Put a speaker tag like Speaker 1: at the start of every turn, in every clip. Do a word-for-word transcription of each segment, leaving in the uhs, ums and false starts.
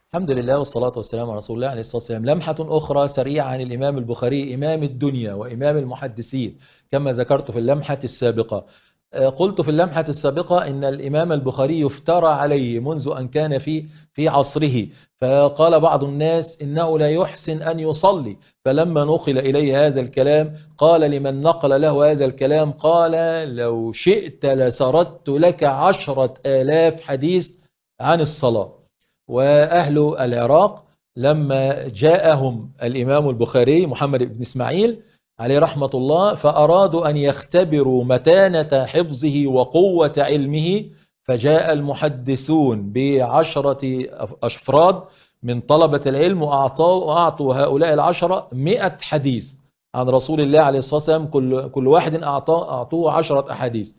Speaker 1: الحمد لله والصلاة والسلام على رسول الله عليه الصلاة والسلام. لمحة أخرى سريعة عن الإمام البخاري، إمام الدنيا وإمام المحدثين، كما ذكرت في اللمحة السابقة. قلت في اللمحة السابقة إن الإمام البخاري يفترى عليه منذ أن كان في في عصره، فقال بعض الناس إنه لا يحسن أن يصلي، فلما نقل إليه هذا الكلام قال لمن نقل له هذا الكلام، قال لو شئت لسردت لك عشرة آلاف حديث عن الصلاة. وأهل العراق لما جاءهم الإمام البخاري محمد بن إسماعيل عليه رحمة الله فأرادوا أن يختبروا متانة حفظه وقوة علمه، فجاء المحدثون بعشرة أفراد من طلبة العلم وأعطوا, وأعطوا هؤلاء العشرة مئة حديث عن رسول الله عليه الصلاة والسلام، كل, كل واحد أعطوه عشرة أحاديث،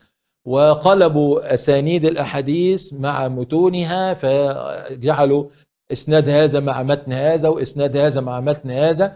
Speaker 1: وقلبوا أسانيد الأحاديث مع متونها، فجعلوا إسناد هذا مع متن هذا وإسناد هذا مع متن هذا.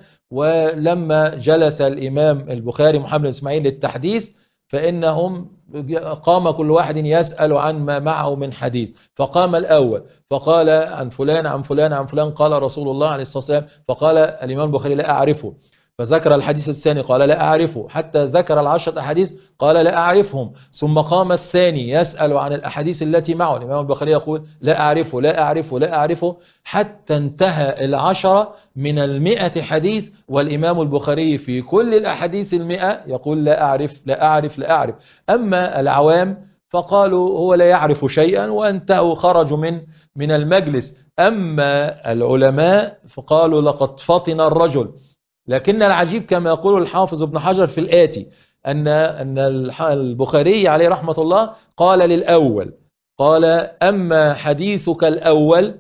Speaker 1: ولما جلس الإمام البخاري محمد بن إسماعيل للتحديث فإنهم قام كل واحد يسأل عن ما معه من حديث، فقام الأول فقال عن فلان عن فلان عن فلان قال رسول الله عليه الصلاة والسلام، فقال الإمام البخاري لا أعرفه، فذكر الحديث الثاني قال لا أعرفه، حتى ذكر العشرة أحاديث قال لا أعرفهم، ثم قام الثاني يسأل عن الأحاديث التي معه، الإمام البخاري يقول لا أعرفه لا أعرفه لا أعرفه، حتى انتهى العشرة من المئة حديث، والإمام البخاري في كل الأحاديث المئة يقول لا أعرف لا أعرف لا أعرف. أما العوام فقالوا هو لا يعرف شيئا وانتهوا خرجوا من من المجلس. أما العلماء فقالوا لقد فطن الرجل. لكن العجيب كما يقول الحافظ ابن حجر في الآتي أن أن البخاري عليه رحمة الله قال للأول، قال أما حديثك الأول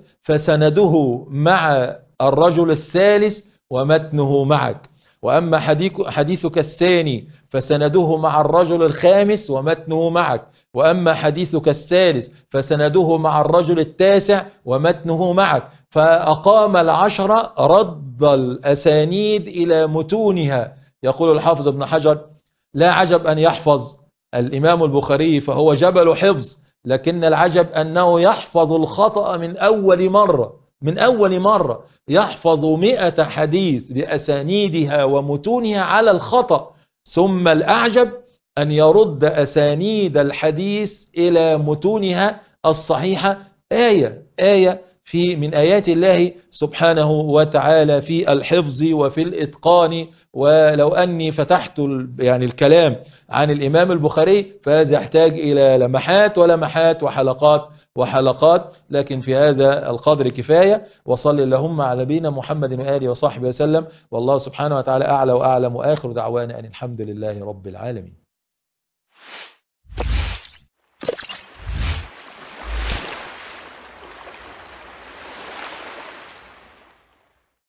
Speaker 1: فسنده مع الرجل الثالث ومتنه معك، وأما حديثك الثاني فسنده مع الرجل الخامس ومتنه معك، وأما حديثك الثالث فسنده مع الرجل التاسع ومتنه معك. فأقام العشرة رد الأسانيد إلى متونها. يقول الحافظ ابن حجر لا عجب أن يحفظ الإمام البخاري فهو جبل حفظ، لكن العجب أنه يحفظ الخطأ من أول مرة من أول مرة يحفظ مئة حديث بأسانيدها ومتونها على الخطأ، ثم الأعجب أن يرد أسانيد الحديث إلى متونها الصحيحة. آية آية في من آيات الله سبحانه وتعالى في الحفظ وفي الإتقان. ولو أني فتحت يعني الكلام عن الإمام البخاري فهذا يحتاج إلى لمحات ولمحات وحلقات وحلقات، لكن في هذا القدر كفاية. وصل اللهم على نبينا محمد وآله وصحبه وسلم، والله سبحانه وتعالى أعلى وأعلم، وآخر دعوانا أن الحمد لله رب العالمين.